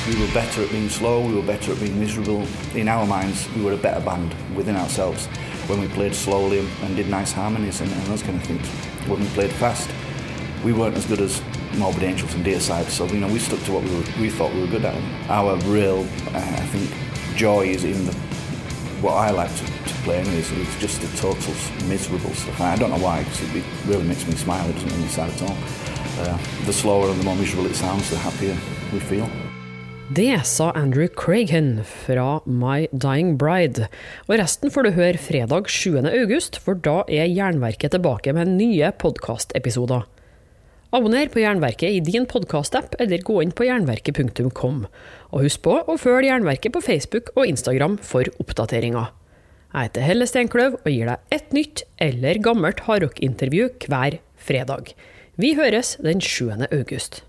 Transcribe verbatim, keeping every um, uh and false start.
We were better at being slow, we were better at being miserable. In our minds, we were a better band within ourselves when we played slowly and did nice harmonies and, and those kind of things. When we played fast, we weren't as good as Morbid Angels and Deicide, so you know we stuck to what we were, we thought we were good at. Our real, uh, I think, joy is in the what I like to, to play is it's just the total miserable stuff. I don't know why, because it really makes me smile. It doesn't make me sad at all. Uh, the slower and the more miserable it sounds, the happier we feel. Det sa Andrew Craigen fra My Dying Bride, og resten får du høre fredag sjuende august, for da er Jernverket tilbake med nye podcast-episoder. Abonner på Jernverket i din podcast-app, eller gå inn på jernverket punktum com, og husk på å følge Jernverket på Facebook og Instagram for oppdateringer. Jeg heter Helle Steinkløv og gir deg et nytt eller gammelt hardrock-intervju hver fredag. Vi høres den sjuende august.